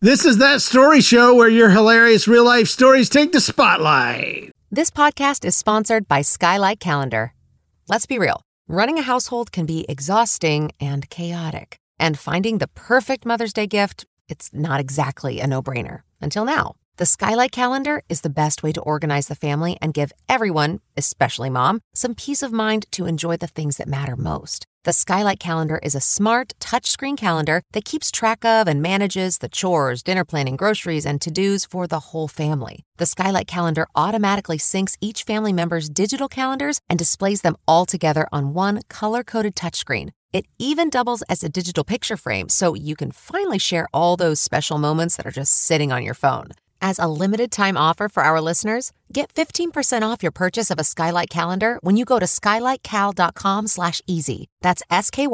This is That Story Show, where your hilarious real-life stories take the spotlight. This podcast is sponsored by Skylight Calendar. Let's be real. Running a household can be exhausting and chaotic. And finding the perfect Mother's Day gift, it's not exactly a no-brainer. Until now. The Skylight Calendar is the best way to organize the family and give everyone, especially mom, some peace of mind to enjoy the things that matter most. The Skylight Calendar is a smart, touchscreen calendar that keeps track of and manages the chores, dinner planning, groceries, and to-dos for the whole family. The Skylight Calendar automatically syncs each family member's digital calendars and displays them all together on one color-coded touchscreen. It even doubles as a digital picture frame, so you can finally share all those special moments that are just sitting on your phone. As a limited-time offer for our listeners, get 15% off your purchase of a Skylight Calendar when you go to skylightcal.com/easy. That's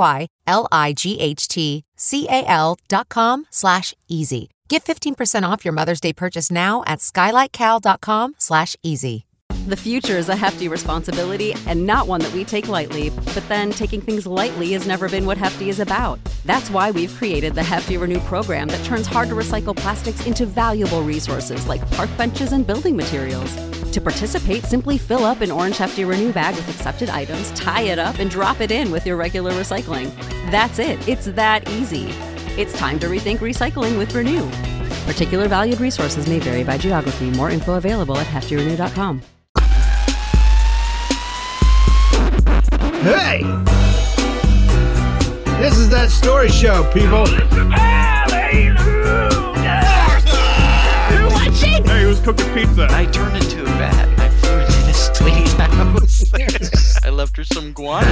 SKYLIGHTCAL.com/easy. Get 15% off your Mother's Day purchase now at skylightcal.com/easy. The future is a hefty responsibility and not one that we take lightly. But then taking things lightly has never been what Hefty is about. That's why we've created the Hefty Renew program that turns hard-to-recycle plastics into valuable resources like park benches and building materials. To participate, simply fill up an orange Hefty Renew bag with accepted items, tie it up, and drop it in with your regular recycling. That's it. It's that easy. It's time to rethink recycling with Renew. Particular valued resources may vary by geography. More info available at heftyrenew.com. Hey! This is That Story Show, people. Hallelujah! You're watching? Hey, who's cooking pizza? I turned into a bat. I flew into this lady's house. I left her some guano.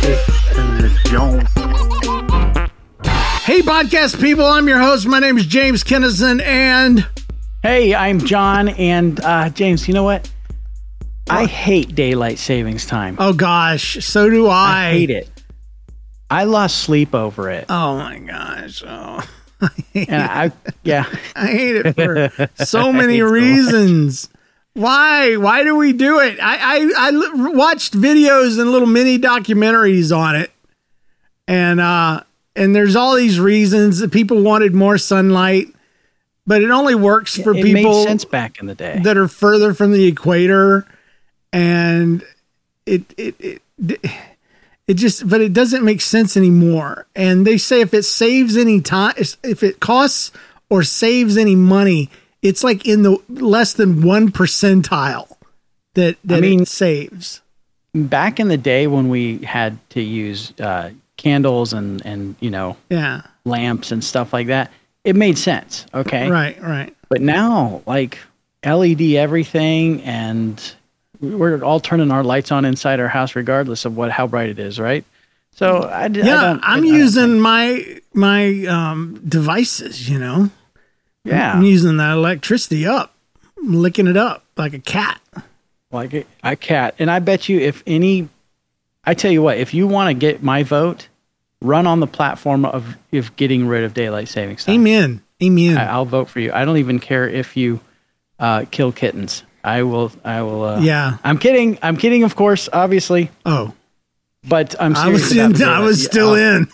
Hey, podcast people. I'm your host. My name is James Kennison, and... Hey, I'm John, and James, you know what? I hate daylight savings time. Oh, gosh. So do I. I hate it. I lost sleep over it. Oh, my gosh. Oh, I hate I hate it for so many reasons. Why? Why do we do it? I watched videos and little mini documentaries on it. And there's all these reasons that people wanted more sunlight, but it only works for people. It made sense back in the day that are further from the equator. And it just, but it doesn't make sense anymore. And they say if it saves any time, if it costs or saves any money, it's like in the less than 1 percentile that it saves. Back in the day when we had to use candles and lamps and stuff like that, it made sense. Okay. Right. But now, like LED everything, and we're all turning our lights on inside our house regardless of how bright it is, right? So I'm using my devices, Yeah. I'm using the electricity up. I'm licking it up like a cat. Like a cat. And I bet you I tell you what, if you want to get my vote, run on the platform of getting rid of daylight savings time. Amen. I'll vote for you. I don't even care if you kill kittens. I will. Yeah. I'm kidding, of course, obviously. Oh. But I'm serious. I was still in.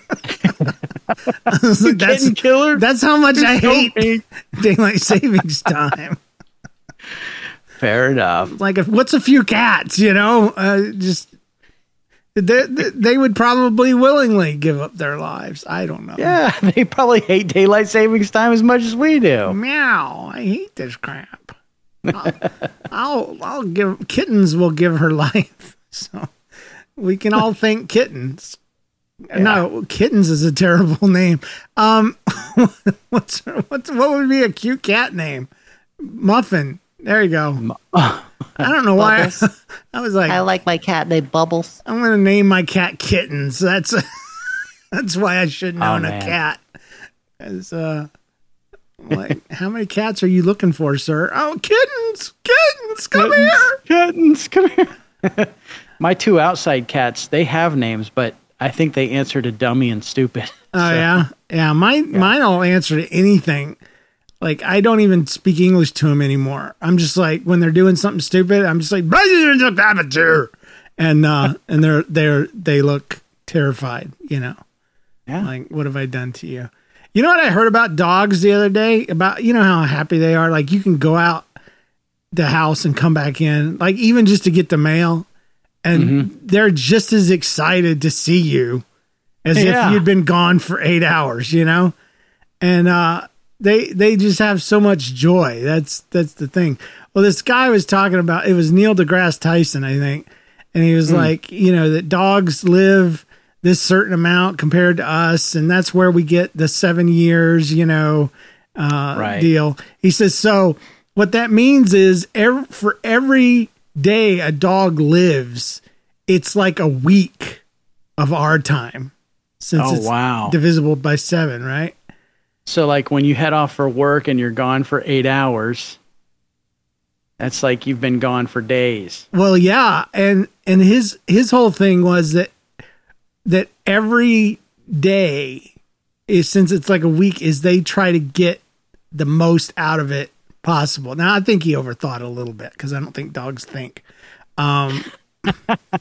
Kitten killer? That's how much I hate daylight savings time. Fair enough. Like, what's a few cats, just... They would probably willingly give up their lives. I don't know. Yeah, they probably hate daylight savings time as much as we do. Meow. I hate this crap. I'll give kittens will give her life. So we can all thank kittens. Yeah. No, kittens is a terrible name. What would be a cute cat name? Muffin. There you go. I don't know why. I was like, I like my cat named Bubbles. I'm going to name my cat Kittens. That's why I shouldn't own a cat. As like, how many cats are you looking for, sir? Oh, kittens, come here. Kittens, come here. My 2 outside cats, they have names, but I think they answer to dummy and stupid. Oh, yeah? Yeah, mine all answer to anything. Like, I don't even speak English to them anymore. I'm just like, when they're doing something stupid, I'm just like, and they look terrified, Yeah. Like, what have I done to you? You know what I heard about dogs the other day? About, you know how happy they are? Like, you can go out the house and come back in, like, even just to get the mail, and they're just as excited to see you as if you'd been gone for 8 hours, you know? And they just have so much joy. That's the thing. Well, this guy was talking about, it was Neil deGrasse Tyson, I think, and he was like, you know, that dogs live this certain amount compared to us, and that's where we get the 7 years, you know, deal. He says, so what that means is for every day a dog lives, it's like a week of our time, since it's divisible by 7, right? So like when you head off for work and you're gone for 8 hours, that's like you've been gone for days. Well, yeah. And his whole thing was that every day is, since it's like a week, is they try to get the most out of it possible. Now, I think he overthought it a little bit, because I don't think dogs think. But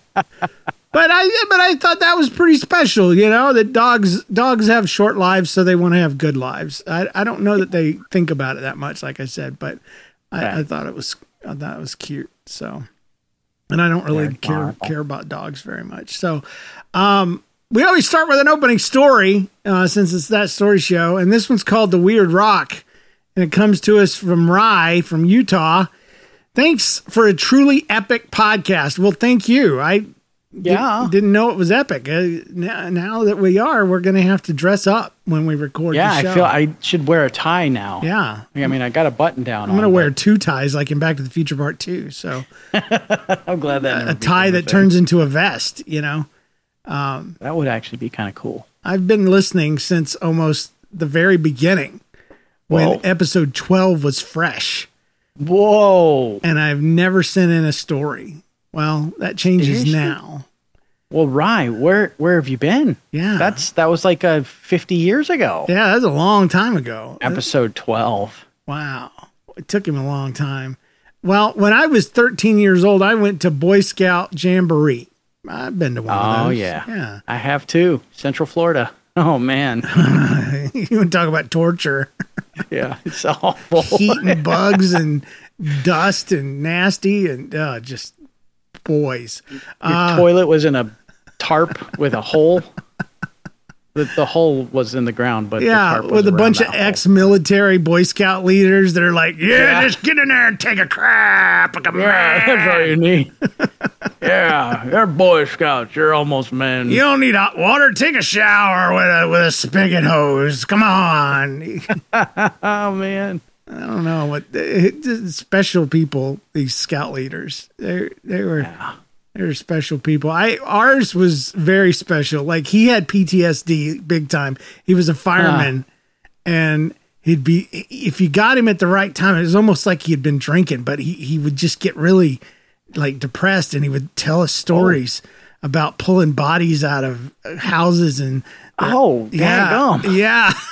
I thought that was pretty special, you know, that dogs have short lives, so they want to have good lives. I don't know that they think about it that much, like I said, but I thought it was cute. So, and I don't really care about dogs very much. So, we always start with an opening story, since it's that story show, and this one's called The Weird Rock, and it comes to us from Rye from Utah. Thanks for a truly epic podcast. Well, thank you. I didn't know it was epic. Now that we are, we're going to have to dress up when we record the show. I feel I should wear a tie now. Yeah. I mean, I got a button down. I'm going to wear 2 ties like in Back to the Future Part 2. So I'm glad that a tie that turns into a vest, you know. That would actually be kind of cool. I've been listening since almost the very beginning, when episode 12 was fresh. Whoa. And I've never sent in a story. Well, that changes now. Well, Rye, where have you been? Yeah. That was like 50 years ago. Yeah, that was a long time ago. Episode 12. Wow. It took him a long time. Well, when I was 13 years old, I went to Boy Scout Jamboree. I've been to one of those. Oh, yeah. I have too. Central Florida. Oh, man. You want to talk about torture. Yeah, it's awful. Heat and bugs and dust and nasty and just boys. Your toilet was in a tarp with a hole. The hole was in the ground, but yeah, the tarp was with a bunch of hole. ex-military Boy Scout leaders that are like, just get in there and take a crap like a man. That's all you need. Yeah, you're Boy Scouts. You're almost men. You don't need hot water. Take a shower with a spigot hose. Come on. Oh man, I don't know what special people. These scout leaders. They were special people. Ours was very special. Like, he had PTSD big time. He was a fireman, and he'd be, if you got him at the right time, it was almost like he had been drinking, but he would just get really like depressed, and he would tell us stories about pulling bodies out of houses and yeah.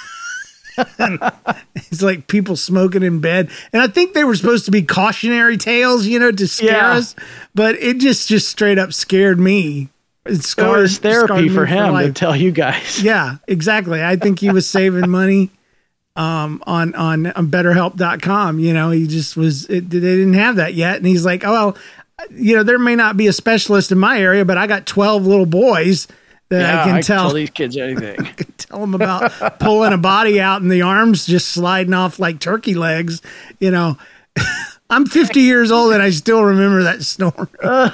It's like people smoking in bed, and I think they were supposed to be cautionary tales, you know, to scare us, but it just straight up scared me. It was therapy for him to tell you guys. Yeah, exactly. I think he was saving money on BetterHelp.com. You know, he just was. They didn't have that yet, and he's like, "Oh well, you know, there may not be a specialist in my area, but I got 12 little boys." That I can tell these kids anything. I can tell them about pulling a body out and the arms just sliding off like turkey legs. You know, I'm 50 years old and I still remember that story.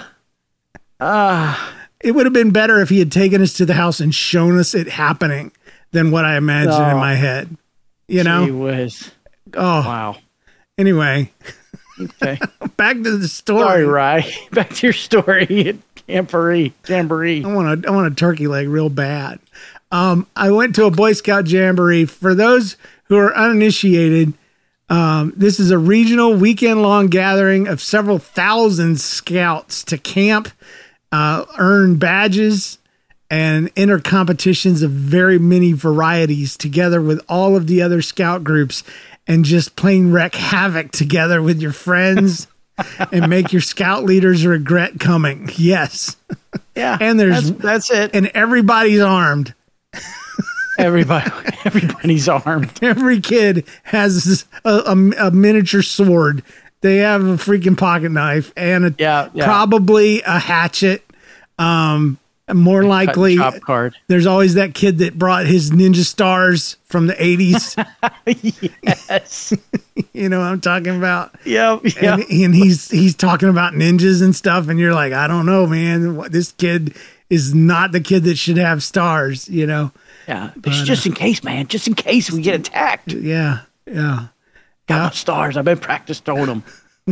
It would have been better if he had taken us to the house and shown us it happening than what I imagined in my head. You know? Gee whiz. Oh, wow. Anyway. Okay. Back to the story. Sorry, Rye. Back to your story. Jamboree. I want a turkey leg real bad. I went to a Boy Scout Jamboree. For those who are uninitiated, this is a regional weekend-long gathering of several thousand scouts to camp, earn badges, and enter competitions of very many varieties together with all of the other scout groups, and just plain wreak havoc together with your friends. And make your scout leaders regret coming. Yes. Yeah. And that's it. And everybody's armed. Everybody's armed. Every kid has a miniature sword. They have a freaking pocket knife and probably a hatchet. More likely, chop card. There's always that kid that brought his ninja stars from the 80s. Yes. You know what I'm talking about? Yep. And he's talking about ninjas and stuff, and you're like, I don't know, man. This kid is not the kid that should have stars, you know? Yeah. It's just in case, man. Just in case we get attacked. Yeah. Got my stars. I've been practiced throwing them.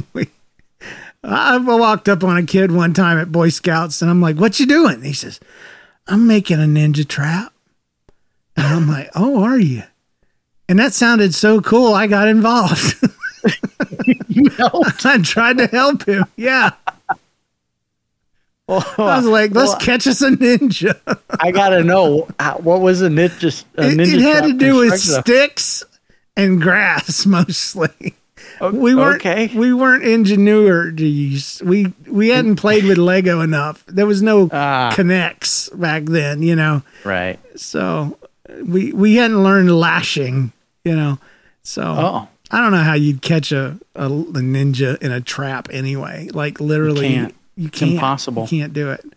I walked up on a kid one time at Boy Scouts, and I'm like, what you doing? And he says, I'm making a ninja trap. And I'm like, oh, are you? And that sounded so cool, I got involved. You helped? I tried to help him. Yeah. I was like, let's catch us a ninja. I got to know, what was a ninja It had trap to do with constructed? sticks and grass, mostly. We weren't ingenuities. We hadn't played with Lego enough. There was no connects back then, you know. Right. So we hadn't learned lashing, you know. So I don't know how you'd catch a ninja in a trap anyway. Like literally, you can't. It's impossible. You can't do it.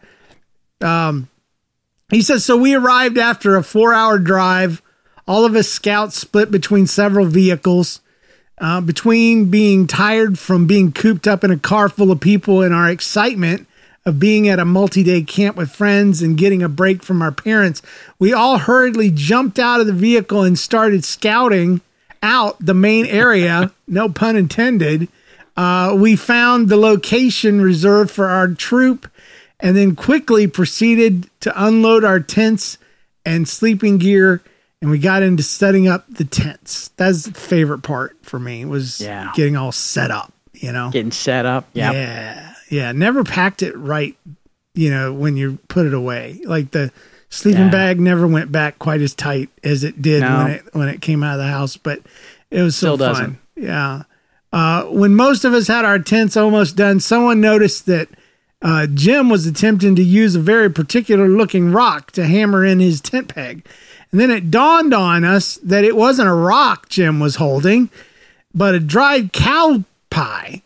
He says, so we arrived after a 4-hour drive. All of us scouts split between several vehicles. Between being tired from being cooped up in a car full of people and our excitement of being at a multi-day camp with friends and getting a break from our parents, we all hurriedly jumped out of the vehicle and started scouting out the main area. No pun intended. We found the location reserved for our troop and then quickly proceeded to unload our tents and sleeping gear. And we got into setting up the tents. That's the favorite part for me was getting all set up, you know? Getting set up. Yep. Yeah. Yeah. Never packed it right, you know, when you put it away. Like the sleeping bag never went back quite as tight as it did when it came out of the house, but it was so fun. Doesn't. Yeah. When most of us had our tents almost done, someone noticed that Jim was attempting to use a very particular looking rock to hammer in his tent peg. And then it dawned on us that it wasn't a rock Jim was holding, but a dried cow pie.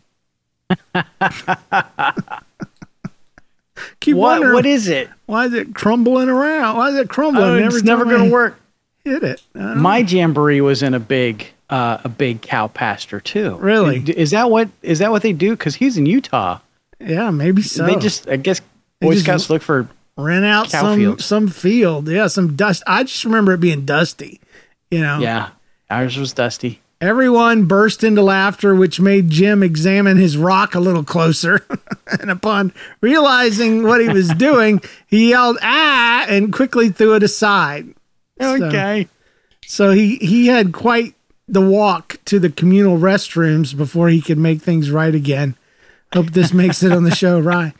What is it? Why is it crumbling around? Why is it crumbling? It's never going to work. Hit it. My jamboree was in a big cow pasture too. Really? Is that what they do? Because he's in Utah. Yeah, maybe so. They just, I guess, Boy Scouts look for rent out some field. Yeah, some dust. I just remember it being dusty, you know. Yeah, ours was dusty. Everyone burst into laughter, which made Jim examine his rock a little closer. And upon realizing what he was doing, he yelled, "Ah!" and quickly threw it aside. Okay. So he had quite the walk to the communal restrooms before he could make things right again. Hope this makes it on the show, Rye.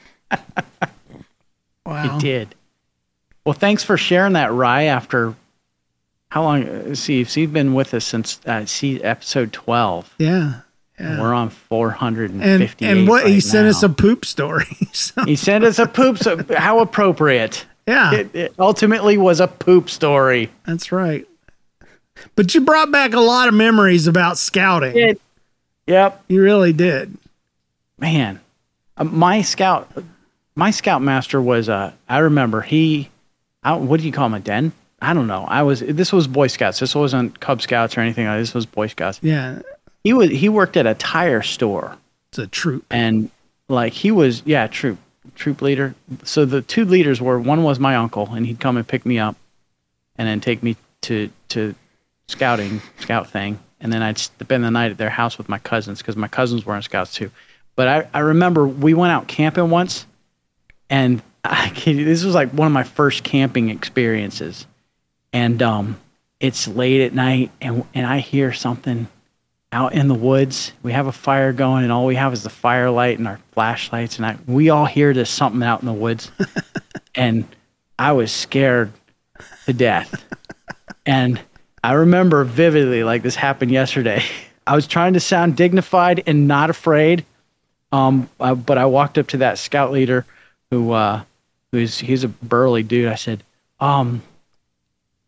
Wow. It did. Well, thanks for sharing that, Rye, after how long? See, you've been with us since episode 12. Yeah. We're on 458. And what he sent now. us a poop story. So. He sent us a poop. So how appropriate. Yeah. It ultimately was a poop story. That's right. But you brought back a lot of memories about scouting. Yep. You really did. Man, my scoutmaster was I remember what do you call him, a den? I don't know. This was Boy Scouts. This wasn't Cub Scouts or anything. This was Boy Scouts. Yeah. He worked at a tire store. It's a troop. And like he was troop leader. So the two leaders one was my uncle, and he'd come and pick me up and then take me to scout thing. And then I'd spend the night at their house with my cousins because my cousins were in Scouts too. But I remember we went out camping once, and this was like one of my first camping experiences. And it's late at night, and I hear something out in the woods. We have a fire going, and all we have is the firelight and our flashlights. And we all hear this something out in the woods. And I was scared to death. And I remember vividly, like this happened yesterday. I was trying to sound dignified and not afraid. But I walked up to that scout leader he's a burly dude. I said,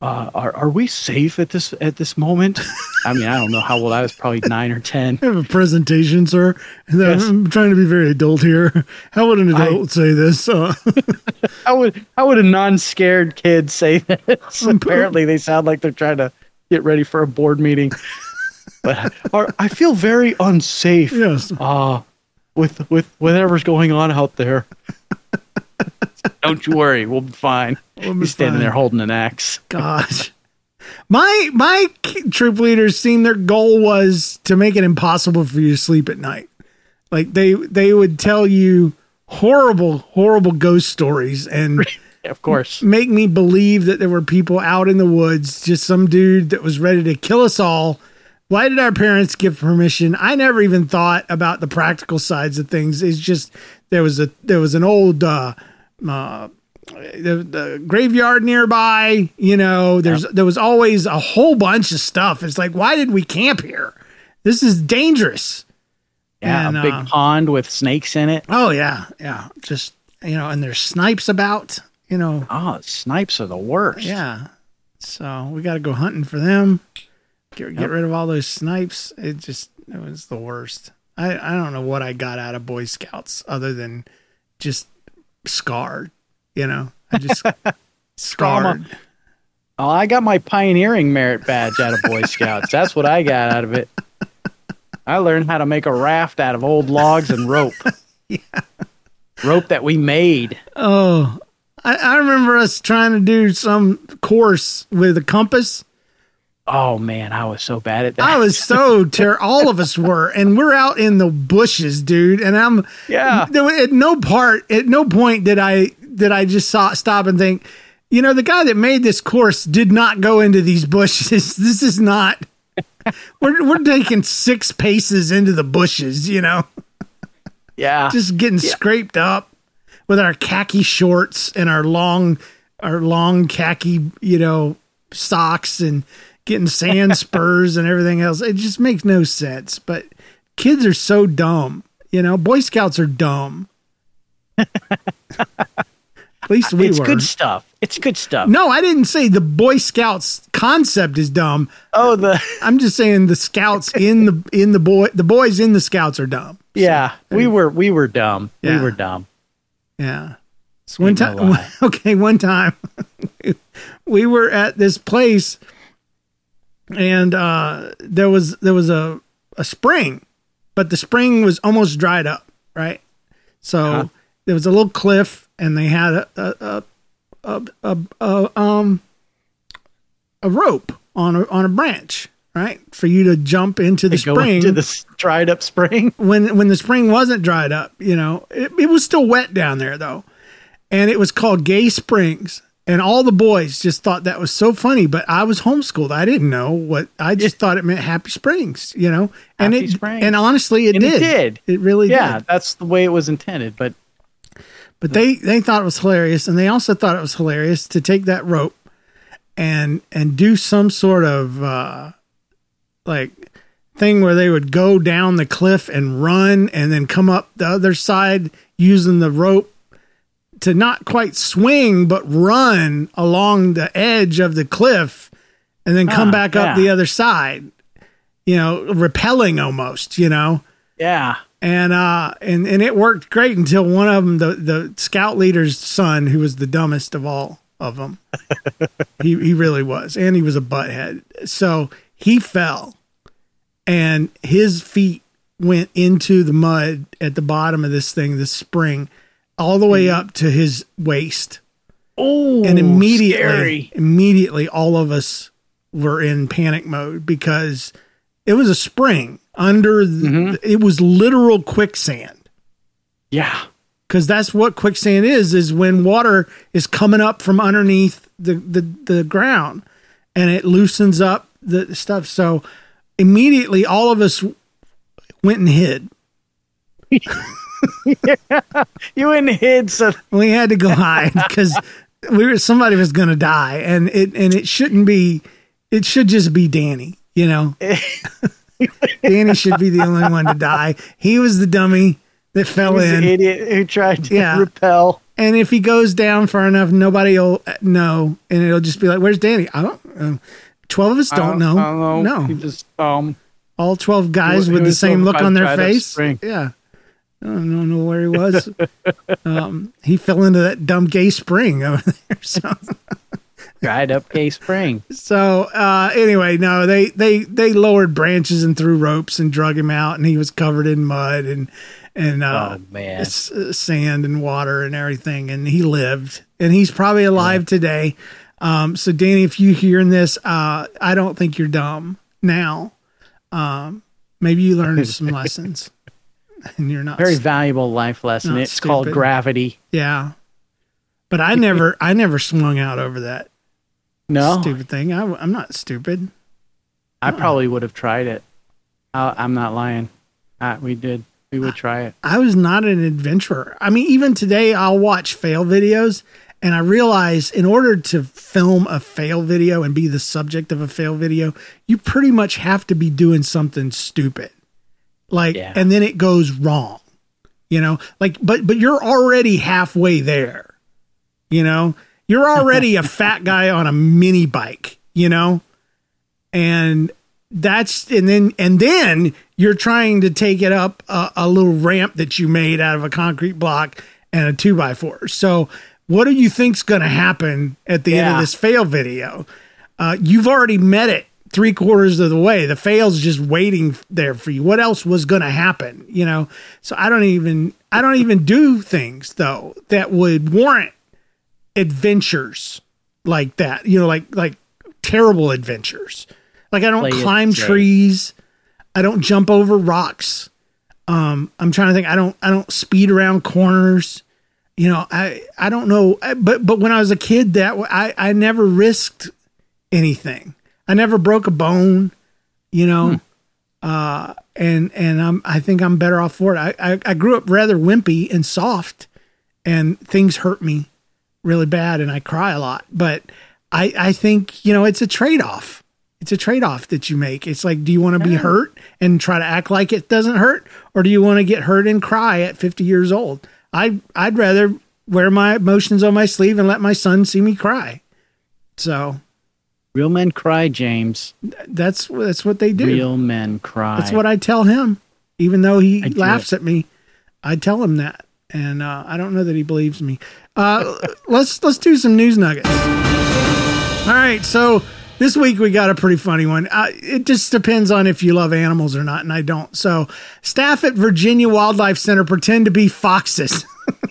are we safe at this moment? I mean, I don't know how old I was, probably 9 or 10. I have a presentation, sir. Yes. I'm trying to be very adult here. How would an adult say this? How would a non-scared kid say this? Apparently, they sound like they're trying to get ready for a board meeting. But I feel very unsafe. Yes. With whatever's going on out there. Don't you worry, we'll be fine. He's standing there holding an axe. Gosh. My troop leaders seemed their goal was to make it impossible for you to sleep at night. Like they would tell you horrible ghost stories and of course make me believe that there were people out in the woods, just some dude that was ready to kill us all. Why did our parents give permission? I never even thought about the practical sides of things. It's just there was an old the graveyard nearby, there was always a whole bunch of stuff. It's like, why did we camp here? This is dangerous. Yeah, and, a big pond with snakes in it. Oh yeah. Just, and there's snipes about, Oh, snipes are the worst. Yeah. So we got to go hunting for them. Get rid of all those snipes. It was the worst. I don't know what I got out of Boy Scouts other than just scarred, I just scarred. Oh, I got my pioneering merit badge out of Boy Scouts. That's what I got out of it. I learned how to make a raft out of old logs and rope. Yeah. Rope that we made. Oh, I remember us trying to do some course with a compass. Oh man, I was so bad at that. I was so all of us were, and we're out in the bushes, dude. And at no point did I just stop and think, the guy that made this course did not go into these bushes. This is not. We're taking 6 paces into the bushes, Yeah, just getting scraped up with our khaki shorts and our long khaki, socks and getting sand spurs and everything else. It just makes no sense. But kids are so dumb. Boy Scouts are dumb. At least we were. It's good stuff. It's good stuff. No, I didn't say the Boy Scouts concept is dumb. Oh, I'm just saying the Scouts the boys in the Scouts are dumb. Yeah, so, we were dumb. Yeah. We were dumb. Yeah. So one time we were at this place and there was a spring, but the spring was almost dried up, right? So there was a little cliff and they had a rope on a branch, right? For you to jump into the spring. Go into the dried up spring? When the spring wasn't dried up, it was still wet down there though. And it was called Gay Springs. And all the boys just thought that was so funny, but I was homeschooled. I didn't know I just thought it meant Happy Springs, And Happy Springs. And honestly, it did. It really did. Yeah, that's the way it was intended. But they thought it was hilarious. And they also thought it was hilarious to take that rope and do some sort of, thing where they would go down the cliff and run and then come up the other side using the rope to not quite swing, but run along the edge of the cliff and then come back up the other side, rappelling almost, Yeah. And it worked great until one of them, the scout leader's son, who was the dumbest of all of them, he really was. And he was a butthead. So he fell and his feet went into the mud at the bottom of this spring, all the way up to his waist. Oh, and immediately, scary. All of us were in panic mode because it was a spring under, it was literal quicksand. Yeah. Because that's what quicksand is when water is coming up from underneath the ground and it loosens up the stuff. So immediately all of us went and hid. You went and hid, so we had to go hide because somebody was going to die, and it shouldn't be. It should just be Danny, Danny should be the only one to die. He was the dummy. that fell He's in. the idiot who tried to Yeah. repel. And if he goes down far enough, nobody will know. And it'll just be like, where's Danny? I don't know. 12 of us don't know. I don't know. No. He just All 12 guys He with the was same so look on their dried up face. spring. Yeah. I don't know where he was. He fell into that dumb gay spring over there. So, dried up gay spring. Anyway, no, they lowered branches and threw ropes and drug him out, and he was covered in mud and Oh man. sand and water and everything, and he lived, and he's probably alive today. So Danny, if you're hearing this, I don't think you're dumb now. Maybe you learned some lessons, and you're not Very valuable life lesson. not It's called stupid. gravity. Yeah, but I never swung out over that No, stupid thing. I'm not stupid. I probably would have tried it. I'm not lying. We did. We would try it. I was not an adventurer. I mean, even today, I'll watch fail videos, and I realize in order to film a fail video and be the subject of a fail video, you pretty much have to be doing something stupid. Like, Yeah. and then it goes wrong, but you're already halfway there, you're already a fat guy on a mini bike, and then you're trying to take it up a little ramp that you made out of a concrete block and a 2x4. So what do you think's going to happen at the end of this fail video? You've already met it 3/4 of the way. The fail's just waiting there for you. What else was going to happen? So I don't even do things though that would warrant adventures like that, like terrible adventures. Like I don't Play it climb safe. trees. I don't jump over rocks. I'm trying to think. I don't speed around corners. I don't know. But when I was a kid, I never risked anything. I never broke a bone. And I think I'm better off for it. I grew up rather wimpy and soft, and things hurt me really bad, and I cry a lot. But I think it's a trade-off. It's a trade-off that you make. It's like, do you want to be hurt and try to act like it doesn't hurt? Or do you want to get hurt and cry at 50 years old? I'd rather wear my emotions on my sleeve and let my son see me cry. So Real men cry, James. that's what they do. Real men cry. That's what I tell him. Even though he I do laughs at me, I tell him that. And I don't know that he believes me. Let's do some news nuggets. All right, so this week we got a pretty funny one. It just depends on if you love animals or not, and I don't. So, staff at Virginia Wildlife Center pretend to be foxes.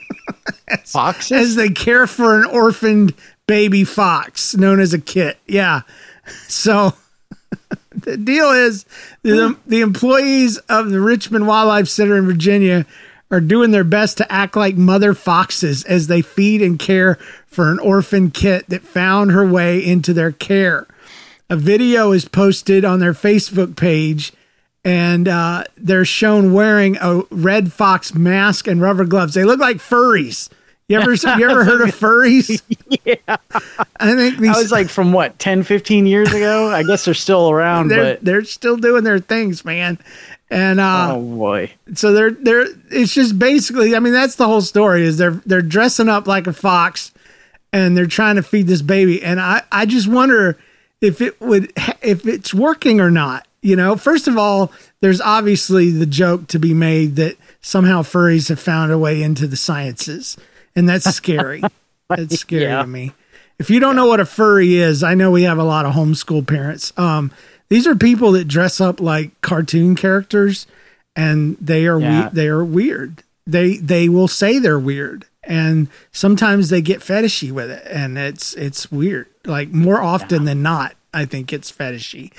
Foxes? As they care for an orphaned baby fox known as a kit. Yeah. So, the deal is the employees of the Richmond Wildlife Center in Virginia are doing their best to act like mother foxes as they feed and care for an orphan kit that found her way into their care. A video is posted on their Facebook page, and they're shown wearing a red fox mask and rubber gloves. They look like furries. You ever heard of furries? Yeah. I think these, I was like, from what, 10, 15 years ago? I guess they're still around, but they're still doing their things, man. And oh boy. so they're it's just basically, I mean, that's the whole story is they're dressing up like a fox and they're trying to feed this baby. And I just wonder if it's working or not. First of all, there's obviously the joke to be made that somehow furries have found a way into the sciences, and that's scary. That's scary Yeah. to me. If you don't know what a furry is, I know we have a lot of homeschool parents. These are people that dress up like cartoon characters, and they are they are weird. They will say they're weird, and sometimes they get fetishy with it, and it's weird. Like more often than not, I think it's fetishy.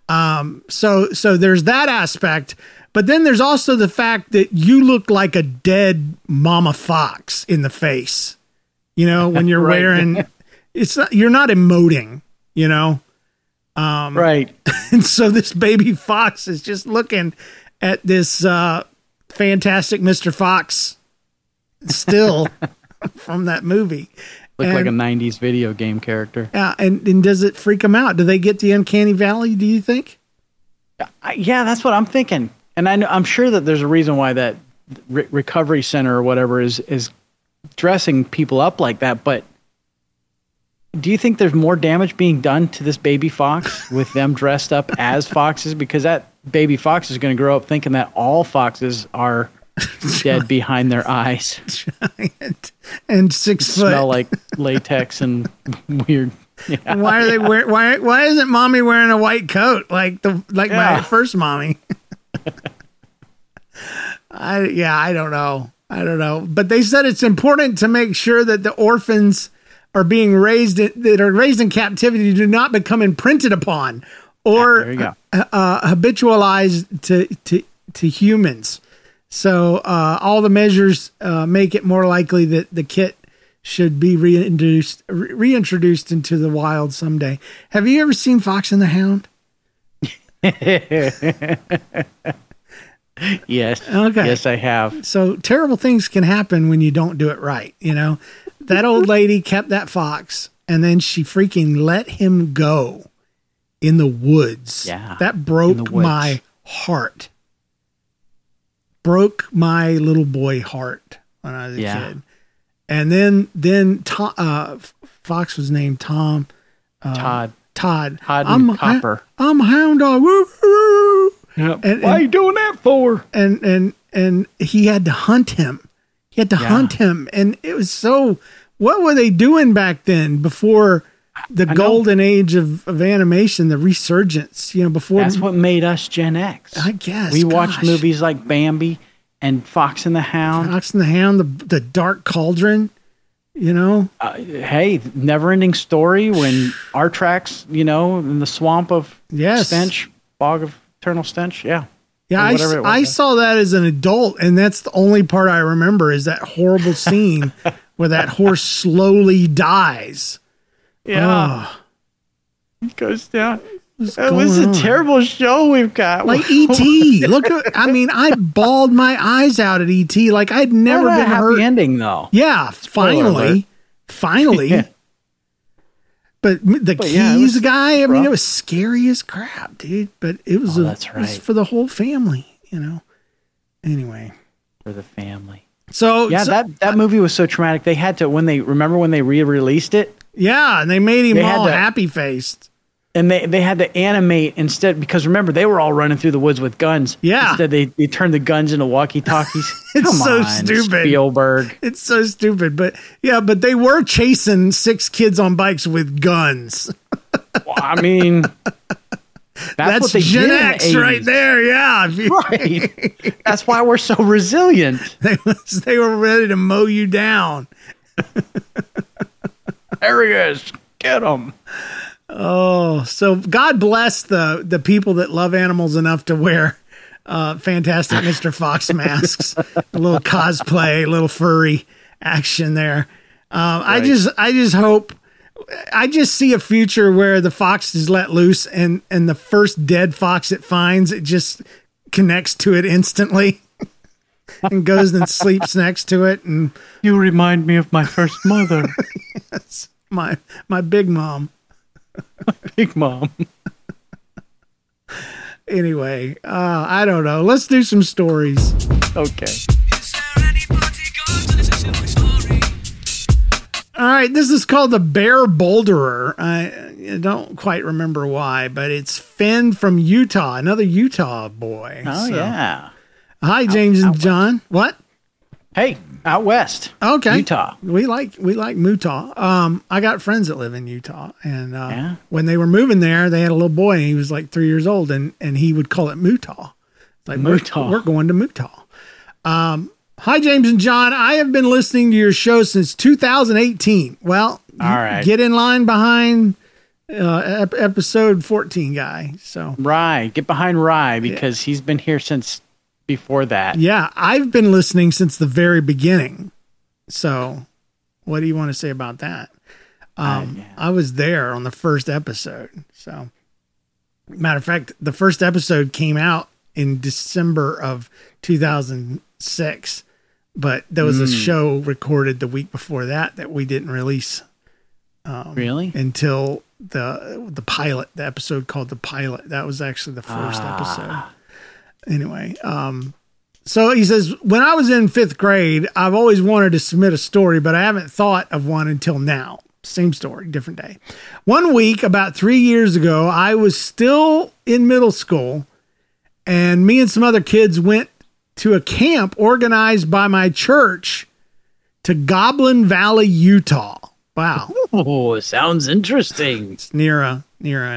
So there's that aspect, but then there's also the fact that you look like a dead mama fox in the face. When you're Right. wearing, you're not emoting. Right. And so this baby fox is just looking at this fantastic Mr. Fox still from that movie. Look like a 90s video game character. Yeah, and does it freak them out? Do they get the uncanny valley, do you think? Yeah, that's what I'm thinking. And I'm sure that there's a reason why that recovery center or whatever is dressing people up like that. But do you think there's more damage being done to this baby fox with them dressed up as foxes? Because that baby fox is going to grow up thinking that all foxes are dead behind their eyes. Giant and 6 foot. Smell like latex and weird. Yeah. Why are they why isn't mommy wearing a white coat like my first mommy? I don't know. But they said it's important to make sure that the orphans are being raised in captivity do not become imprinted upon or habitualized to humans. So all the measures make it more likely that the kit should be reintroduced into the wild someday. Have you ever seen Fox and the Hound? Yes. Okay. Yes, I have. So terrible things can happen when you don't do it right. You know, that old lady kept that fox and then she freaking let him go in the woods. Yeah. That broke my heart. Broke my little boy heart when I was a kid. And then Fox was named Tom. Todd. Copper. I'm a hound dog. Woo, woo. Yep. Why are you doing that for? And he had to hunt him. Hunt him. And it was so, what were they doing back then before the golden age of animation, the resurgence, before. That's what made us Gen X. I guess. We watched movies like Bambi and Fox and the Hound. The Dark Cauldron, hey, Never-Ending Story when Artrax, in the swamp of stench, bog of eternal stench. Yeah. Yeah, I saw that as an adult, and that's the only part I remember is that horrible scene where that horse slowly dies. Yeah. It goes down. It was a terrible show we've got. Like E.T. Look, I bawled my eyes out at E.T. Like I'd never been hurt. Happy ending, though. Yeah, finally. Yeah. But the keys guy, it was scary as crap, dude. But it was, that's right. It was for the whole family, Anyway. For the family. So that movie was so traumatic. They had to when they re-released it. Yeah, and they made him all happy faced. And they had to animate instead because remember they were all running through the woods with guns. Yeah. Instead they turned the guns into walkie-talkies. It's so stupid. Spielberg. It's so stupid. But they were chasing 6 kids on bikes with guns. Well, that's what they Gen did X in the 80s. right there. Yeah. Right. That's why we're so resilient. They were ready to mow you down. There he is. Get him. Oh, so God bless the people that love animals enough to wear Fantastic Mr. Fox masks. A little cosplay, a little furry action there. Right. I just hope, I just see a future where the fox is let loose and the first dead fox it finds, it just connects to it instantly and goes and sleeps next to it. And you remind me of my first mother. Yes, my big mom. Big mom. Anyway, I don't know. Let's do some stories. Okay. All right, this is called the Bear Boulderer. I don't quite remember why, but it's Finn from Utah, another Utah boy. Oh, yeah. Hi, James and John. What? Hey, out west. Okay. Utah. We like Utah. I got friends that live in Utah, and when they were moving there, they had a little boy, and he was like 3 years old, and he would call it Mutah. Like Mutah. We're going to Mutah. Hi, James and John. I have been listening to your show since 2018. Well, all right. Get in line behind episode 14 guy. So Rye, get behind Rye because he's been here since before that. Yeah, I've been listening since the very beginning. So what do you want to say about that? I was there on the first episode. So matter of fact, the first episode came out in December of 2006, but there was a show recorded the week before that we didn't release. Really? Until the pilot, the episode called The Pilot. That was actually the first episode. Anyway, So he says, when I was in 5th grade, I've always wanted to submit a story, but I haven't thought of one until now. Same story, different day. One week, about 3 years ago, I was still in middle school, and me and some other kids went to a camp organized by my church to Goblin Valley, Utah. Wow. Oh, sounds interesting. It's near a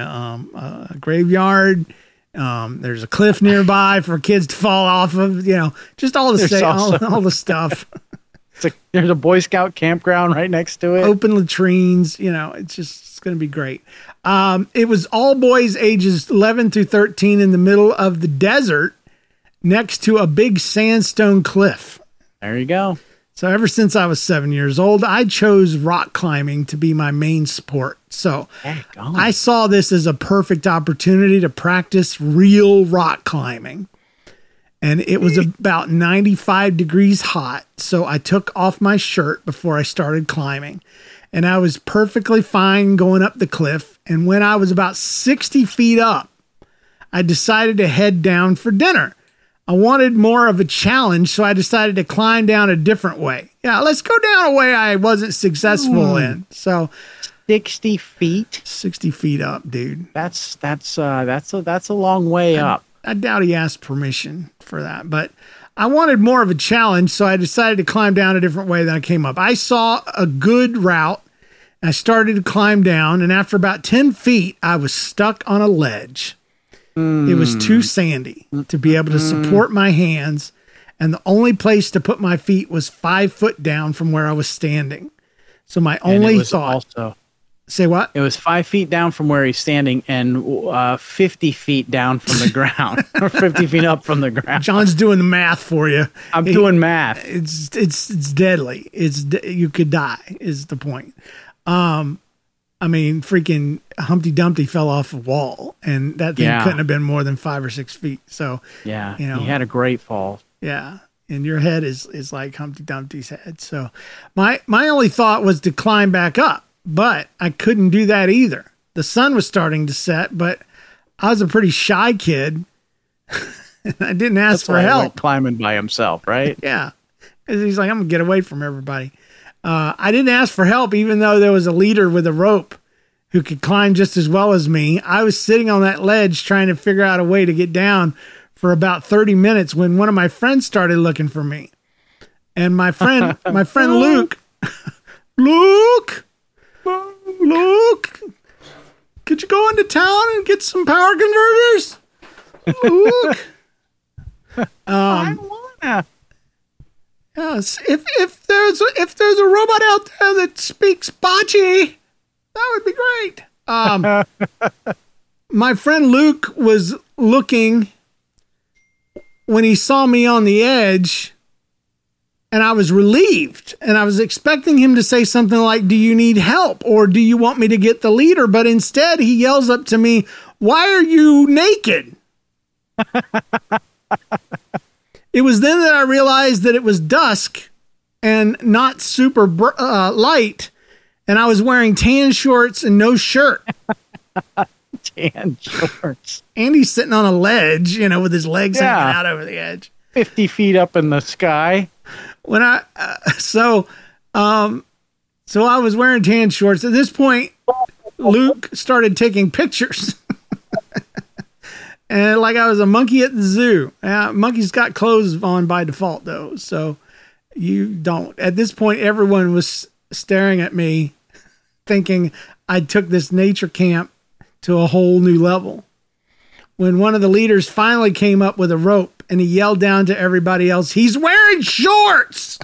graveyard. There's a cliff nearby for kids to fall off of, just all the stuff. There's a Boy Scout campground right next to it. Open latrines, it's going to be great. It was all boys ages 11 through 13 in the middle of the desert next to a big sandstone cliff. There you go. So ever since I was 7 years old, I chose rock climbing to be my main sport. So I saw this as a perfect opportunity to practice real rock climbing. And it was about 95 degrees hot. So I took off my shirt before I started climbing. And I was perfectly fine going up the cliff. And when I was about 60 feet up, I decided to head down for dinner. I wanted more of a challenge, so I decided to climb down a different way. Yeah, let's go down a way I wasn't successful in. So 60 feet? 60 feet up, dude. That's a long way up. I doubt he asked permission for that, but I wanted more of a challenge, so I decided to climb down a different way than I came up. I saw a good route, and I started to climb down, and after about 10 feet, I was stuck on a ledge. It was too sandy to be able to support my hands, and the only place to put my feet was 5 foot down from where I was standing. So my only thought... Say what? It was 5 feet down from where he's standing and 50 feet down from the ground, or 50 feet up from the ground. John's doing the math for you. I'm doing math. It's deadly. You could die is the point. Freaking Humpty Dumpty fell off a wall, and that thing couldn't have been more than 5 or 6 feet. So he had a great fall. Yeah, and your head is like Humpty Dumpty's head. So my only thought was to climb back up, but I couldn't do that either. The sun was starting to set, but I was a pretty shy kid. I didn't ask for help. He went climbing by himself, right? Yeah, he's like, I'm gonna get away from everybody. I didn't ask for help, even though there was a leader with a rope who could climb just as well as me. I was sitting on that ledge trying to figure out a way to get down for about 30 minutes when one of my friends started looking for me. And my friend Luke, Luke, could you go into town and get some power converters? Luke. I wanna. Yes, if there's a robot out there that speaks bocce, that would be great. My friend Luke was looking when he saw me on the edge, and I was relieved, and I was expecting him to say something like, "Do you need help, or do you want me to get the leader?" But instead, he yells up to me, "Why are you naked?" It was then that I realized that it was dusk and not super light, and I was wearing tan shorts and no shirt. Tan shorts. Andy's sitting on a ledge, with his legs hanging out over the edge. 50 feet up in the sky. When so I was wearing tan shorts. At this point, Luke started taking pictures. And like I was a monkey at the zoo. Monkeys got clothes on by default, though, so you don't. At this point, everyone was staring at me, thinking I took this nature camp to a whole new level. When one of the leaders finally came up with a rope and he yelled down to everybody else, "He's wearing shorts!"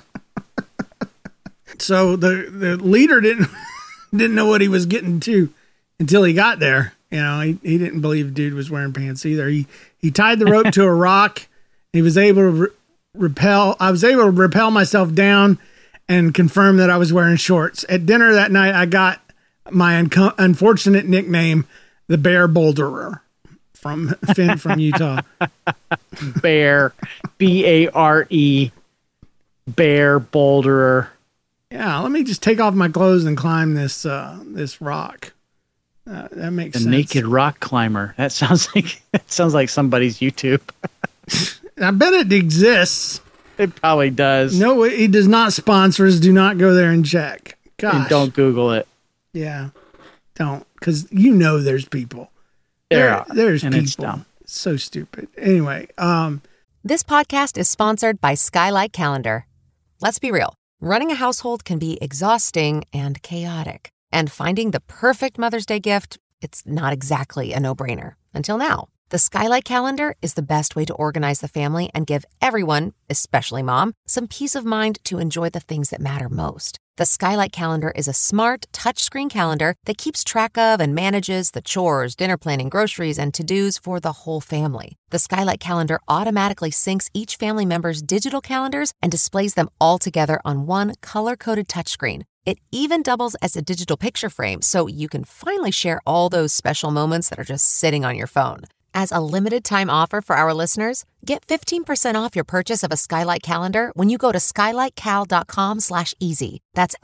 So the leader didn't know what he was getting to until he got there. He didn't believe the dude was wearing pants either. He tied the rope to a rock. He was able to rappel. I was able to rappel myself down and confirm that I was wearing shorts. At dinner that night, I got my unfortunate nickname, the Bear Boulderer, from Finn from Utah. Bear, B-A-R-E, Bear Boulderer. Yeah, let me just take off my clothes and climb this rock. That makes sense. Naked rock climber. That sounds like somebody's YouTube. I bet it exists. It probably does. No, it does not sponsor us. Do not go there and check. Gosh. And don't Google it. Yeah. Don't. Because you know there's people. There's and people. It's dumb. So stupid. Anyway. This podcast is sponsored by Skylight Calendar. Let's be real. Running a household can be exhausting and chaotic. And finding the perfect Mother's Day gift, it's not exactly a no-brainer. Until now. The Skylight Calendar is the best way to organize the family and give everyone, especially mom, some peace of mind to enjoy the things that matter most. The Skylight Calendar is a smart, touchscreen calendar that keeps track of and manages the chores, dinner planning, groceries, and to-dos for the whole family. The Skylight Calendar automatically syncs each family member's digital calendars and displays them all together on one color-coded touchscreen. It even doubles as a digital picture frame, so you can finally share all those special moments that are just sitting on your phone. As a limited-time offer for our listeners, get 15% off your purchase of a Skylight Calendar when you go to skylightcal.com/easy. That's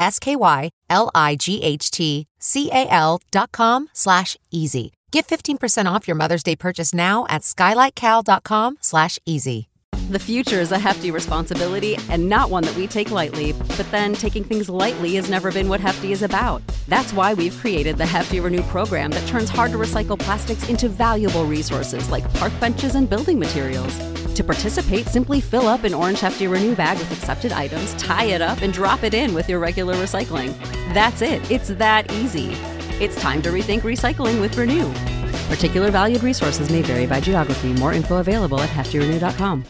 SKYLIGHTCAL.com/easy. Get 15% off your Mother's Day purchase now at skylightcal.com/easy. The future is a hefty responsibility and not one that we take lightly. But then taking things lightly has never been what Hefty is about. That's why we've created the Hefty Renew program that turns hard-to-recycle plastics into valuable resources like park benches and building materials. To participate, simply fill up an orange Hefty Renew bag with accepted items, tie it up, and drop it in with your regular recycling. That's it. It's that easy. It's time to rethink recycling with Renew. Particular valued resources may vary by geography. More info available at heftyrenew.com.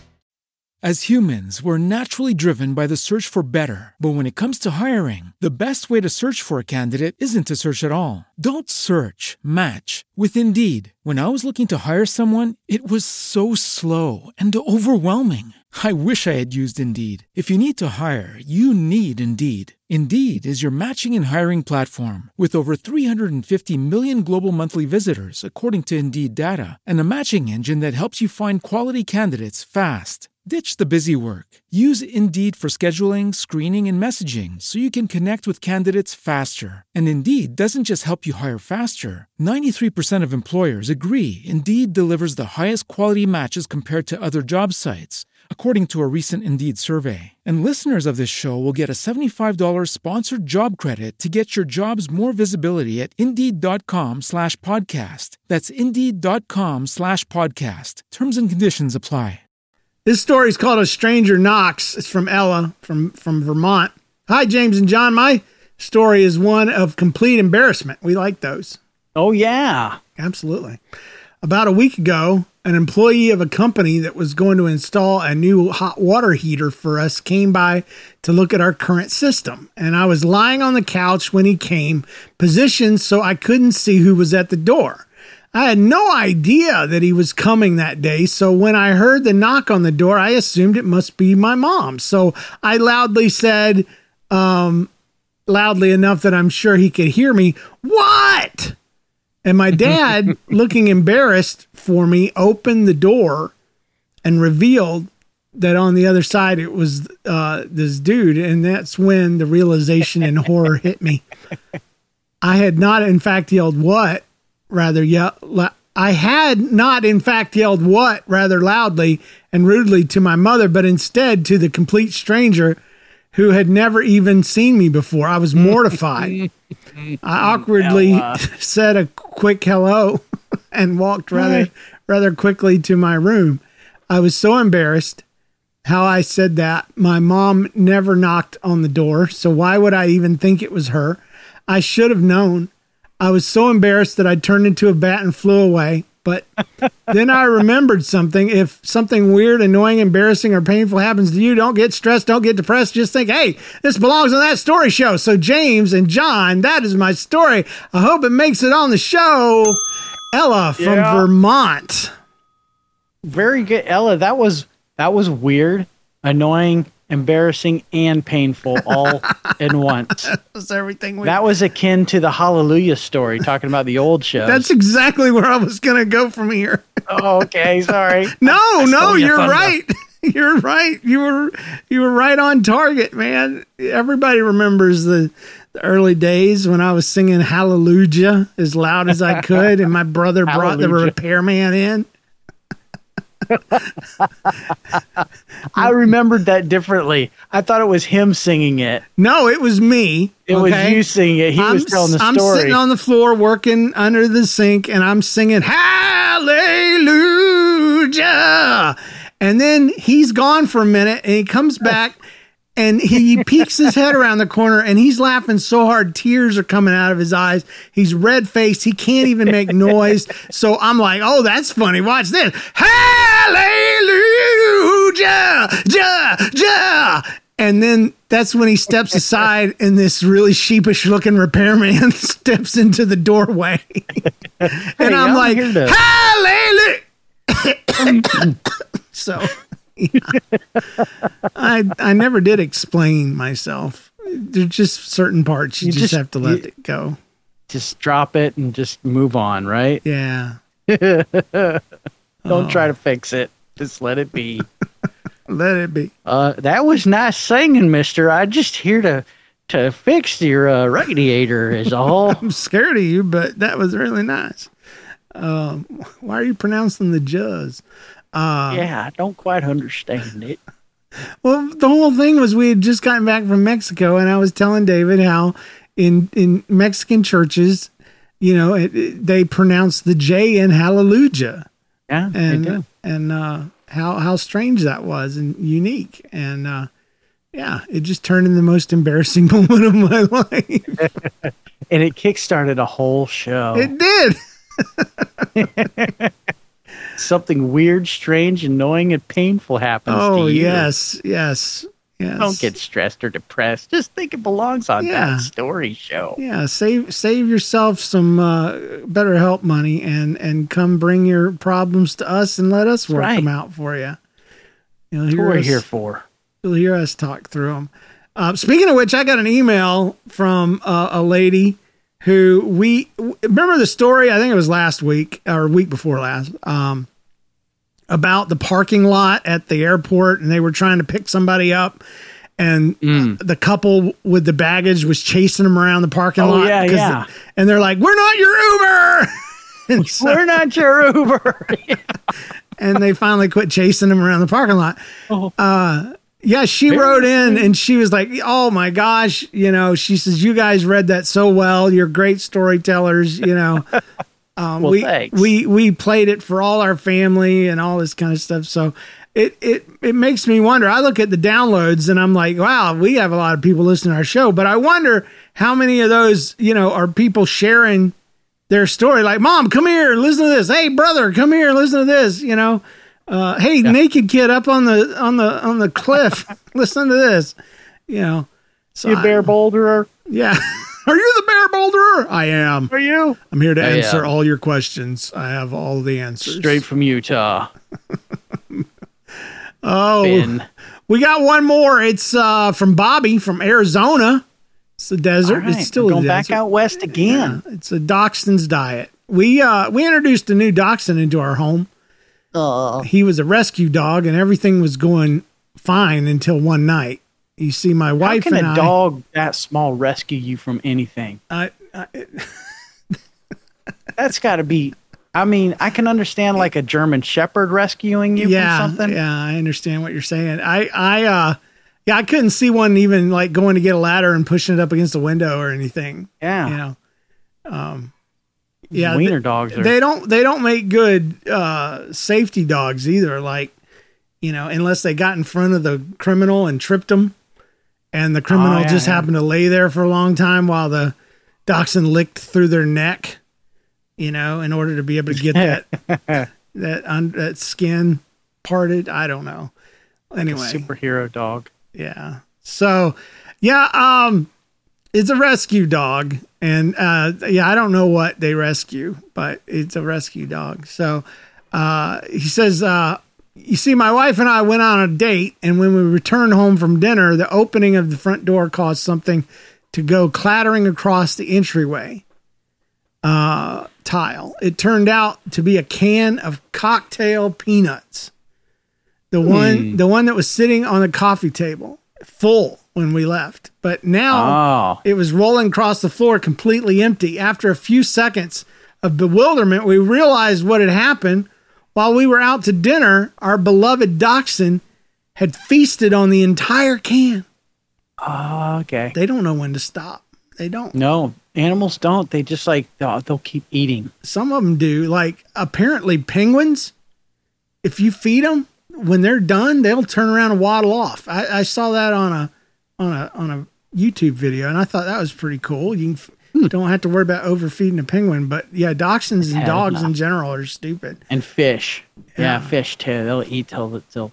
As humans, we're naturally driven by the search for better. But when it comes to hiring, the best way to search for a candidate isn't to search at all. Don't search, match with Indeed. When I was looking to hire someone, it was so slow and overwhelming. I wish I had used Indeed. If you need to hire, you need Indeed. Indeed is your matching and hiring platform with over 350 million global monthly visitors, according to Indeed data, and a matching engine that helps you find quality candidates fast. Ditch the busy work. Use Indeed for scheduling, screening, and messaging so you can connect with candidates faster. And Indeed doesn't just help you hire faster. 93% of employers agree Indeed delivers the highest quality matches compared to other job sites, according to a recent Indeed survey. And listeners of this show will get a $75 sponsored job credit to get your jobs more visibility at Indeed.com/podcast. That's Indeed.com/podcast. Terms and conditions apply. This story is called A Stranger Knocks. It's from Ella from Vermont. Hi, James and John. My story is one of complete embarrassment. We like those. Oh, yeah. Absolutely. About a week ago, an employee of a company that was going to install a new hot water heater for us came by to look at our current system. And I was lying on the couch when he came, positioned so I couldn't see who was at the door. I had no idea that he was coming that day, so when I heard the knock on the door, I assumed it must be my mom. So I loudly said, loudly enough that I'm sure he could hear me, "What?" And my dad, looking embarrassed for me, opened the door and revealed that on the other side it was this dude, and that's when the realization and horror hit me. I had not, in fact, yelled "what?" I had not, in fact, yelled "what?" rather loudly and rudely to my mother, but instead to the complete stranger who had never even seen me before. I was mortified. I awkwardly said a quick hello and walked rather quickly to my room. I was so embarrassed how I said that. My mom never knocked on the door, so why would I even think it was her? I should have known. I was so embarrassed that I turned into a bat and flew away. But then I remembered something. If something weird, annoying, embarrassing, or painful happens to you, don't get stressed, don't get depressed. Just think, hey, this belongs on That Story Show. So James and John, that is my story. I hope it makes it on the show. Ella from Vermont. Very good, Ella. That was weird, annoying, embarrassing, and painful all in once. That was everything. That was akin to the Hallelujah story, talking about the old shows. That's exactly where I was going to go from here. Oh, okay, sorry. No, you're right. You're right. You were right on target, man. Everybody remembers the early days when I was singing Hallelujah as loud as I could, and my brother brought the repairman in. I remembered that differently. I thought it was him singing it. No, it was me. It was you singing it. He was telling the story. I'm sitting on the floor working under the sink, and I'm singing Hallelujah. And then he's gone for a minute, and he comes back, and he peeks his head around the corner, and he's laughing so hard, tears are coming out of his eyes. He's red-faced. He can't even make noise. So I'm like, oh, that's funny. Watch this. Hallelujah. Ja, ja. And then that's when he steps aside, and this really sheepish-looking repairman steps into the doorway. And I'm like, hallelujah. So... I never did explain myself. There's just certain parts you just have to let it go. Just drop it and just move on, right? Yeah. Don't try to fix it. Just let it be. Let it be. That was nice singing, mister. I'm just here to fix your radiator is all. I'm scared of you, but that was really nice. Why are you pronouncing the juzz? Yeah, I don't quite understand it. Well, the whole thing was we had just gotten back from Mexico, and I was telling David how in Mexican churches, you know, they pronounce the J in hallelujah. Yeah, they do. And how strange that was and unique. And yeah, it just turned into the most embarrassing moment of my life. And it kickstarted a whole show. It did. Something weird, strange, annoying, and painful happens to you. Yes. Don't get stressed or depressed. Just think it belongs on that story show. Yeah, save yourself some BetterHelp money and come bring your problems to us and let us work them out for you. That's what we're here for. You'll hear us talk through them. Speaking of which, I got an email from a lady who remember the story. I think it was last week or week before last, about the parking lot at the airport, and they were trying to pick somebody up, and the couple with the baggage was chasing them around the parking lot. Yeah. And they're like, "We're not your Uber." We're not your Uber. And they finally quit chasing them around the parking lot. Yeah, she wrote in and she was like, "Oh my gosh," you know, she says, "You guys read that so well. You're great storytellers, you know." Well, thanks. We played it for all our family and all this kind of stuff. So it makes me wonder. I look at the downloads and I'm like, wow, we have a lot of people listening to our show, but I wonder how many of those, you know, are people sharing their story. Like, "Mom, come here, listen to this. Hey, brother, come here, listen to this." You know, "Hey, naked kid up on the cliff, listen to this." You know, so you bear boulderer. Yeah. Are you the bear boulderer? I am. Are you? I'm here to answer all your questions. I have all the answers. Straight from Utah. Ben. We got one more. It's from Bobby from Arizona. It's the desert. Right. It's still We're going the desert. back out west again. Yeah, it's a dachshund's diet. We introduced a new dachshund into our home. He was a rescue dog, and everything was going fine until one night. You see, my wife and I... How can a dog that small rescue you from anything? That's got to be... I mean, I can understand like a German Shepherd rescuing you from something. Yeah, I understand what you're saying. I couldn't see one even like going to get a ladder and pushing it up against a window or anything. Yeah. You know? Wiener dogs are... They don't make good safety dogs either. Like, you know, unless they got in front of the criminal and tripped them. And the criminal happened to lay there for a long time while the dachshund licked through their neck, you know, in order to be able to get that skin parted. I don't know. Anyway, like a superhero dog. Yeah. So, it's a rescue dog, and I don't know what they rescue, but it's a rescue dog. So, he says, "You see, my wife and I went on a date, and when we returned home from dinner, the opening of the front door caused something to go clattering across the entryway tile. It turned out to be a can of cocktail peanuts. The one that was sitting on the coffee table, full when we left. But now it was rolling across the floor completely empty. After a few seconds of bewilderment, we realized what had happened. while we were out to dinner, our beloved dachshund had feasted on the entire can. Oh, okay. They don't know when to stop. They don't. No, animals don't. They just like, they'll keep eating. Some of them do. Like, apparently penguins, if you feed them, when they're done, they'll turn around and waddle off. I saw that on a YouTube video, and I thought that was pretty cool. You don't have to worry about overfeeding a penguin. But yeah, dachshunds and dogs in general are stupid. And fish. Yeah, fish too. They'll eat till dumb.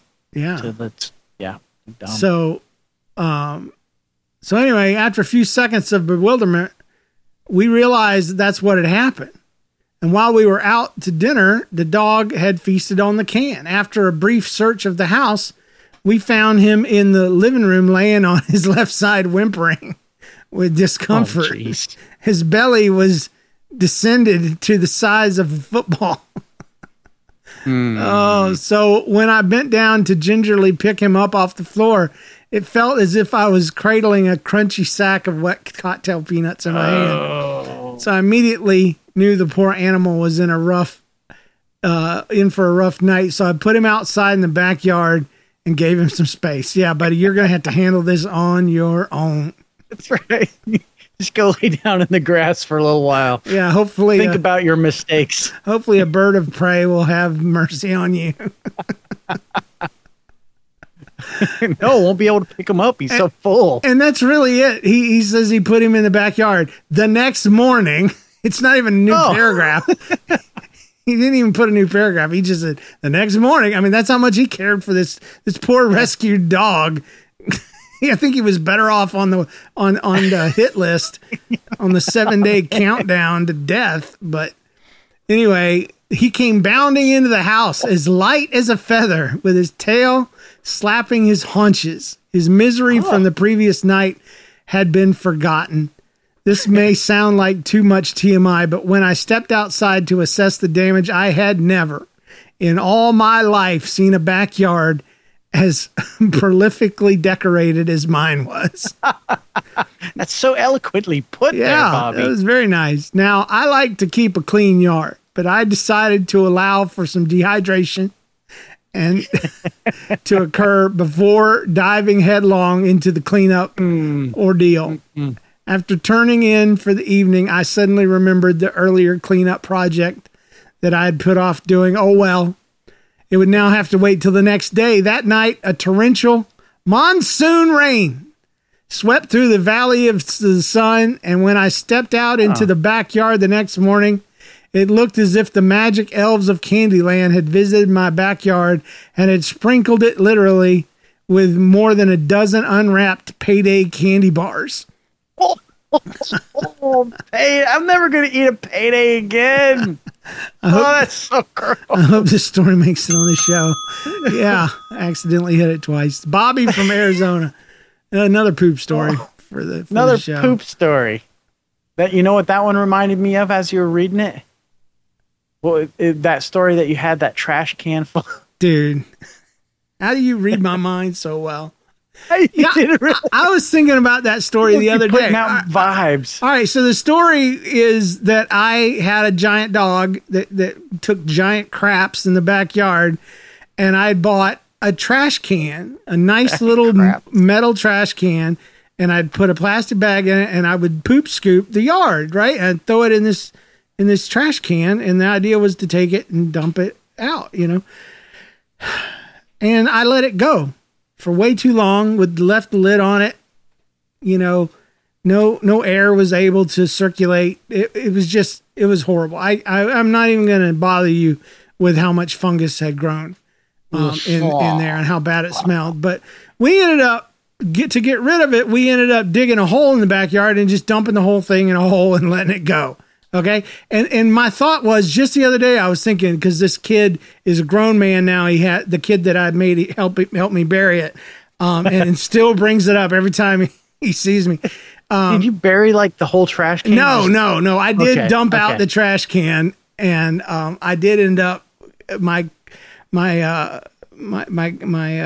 So anyway, after a few seconds of bewilderment, we realized that's what had happened. And while we were out to dinner, the dog had feasted on the can. After a brief search of the house, we found him in the living room laying on his left side whimpering with discomfort. Oh, his belly was descended to the size of a football. Oh, so when I bent down to gingerly pick him up off the floor, it felt as if I was cradling a crunchy sack of wet cocktail peanuts in my hand. So I immediately knew the poor animal was in for a rough night. So I put him outside in the backyard and gave him some space. Yeah, buddy, you're going to have to handle this on your own. That's right. Just go lay down in the grass for a little while. Yeah, hopefully. Think about your mistakes. Hopefully a bird of prey will have mercy on you. No, won't be able to pick him up. He's so full. And that's really it. He says he put him in the backyard. The next morning, it's not even a new paragraph. He didn't even put a new paragraph. He just said, the next morning. I mean, that's how much he cared for this poor rescued dog. I think he was better off on the hit list on the 7-day countdown to death. But anyway, he came bounding into the house as light as a feather with his tail slapping his haunches. His misery from the previous night had been forgotten. This may sound like too much TMI, but when I stepped outside to assess the damage, I had never in all my life seen a backyard as prolifically decorated as mine was. That's so eloquently put there, Bobby. It was very nice. Now, I like to keep a clean yard, but I decided to allow for some dehydration and to occur before diving headlong into the cleanup ordeal. After turning in for the evening, I suddenly remembered the earlier cleanup project that I had put off doing. Oh, well. It would now have to wait till the next day. That night, a torrential monsoon rain swept through the valley of the sun, and when I stepped out into the backyard the next morning, it looked as if the magic elves of Candyland had visited my backyard and had sprinkled it literally with more than a dozen unwrapped payday candy bars. I'm never going to eat a payday again. That's so gross. I hope this story makes it on the show. Yeah, I accidentally hit it twice. Bobby from Arizona. Another poop story for the show. Poop story. That, you know what that one reminded me of as you were reading it? Well, that story that you had that trash can full. Dude, how do you read my mind so well? I was thinking about that story the other day. Out vibes. All right, so the story is that I had a giant dog that took giant craps in the backyard, and I bought a trash can, a nice little metal trash can, and I'd put a plastic bag in it, and I would poop scoop the yard, right? And I'd throw it in this trash can, and the idea was to take it and dump it out, And I let it go for way too long, left the lid on it. No air was able to circulate. It was horrible. I'm not even going to bother you with how much fungus had grown in there and how bad it smelled. But we ended up, to get rid of it, we ended up digging a hole in the backyard and just dumping the whole thing in a hole and letting it go. Okay. And my thought was, just the other day, I was thinking, because this kid is a grown man now. He had the kid that I made help me bury it. And still brings it up every time he sees me. Did you bury like the whole trash can? No. I did dump out the trash can, and I did end up I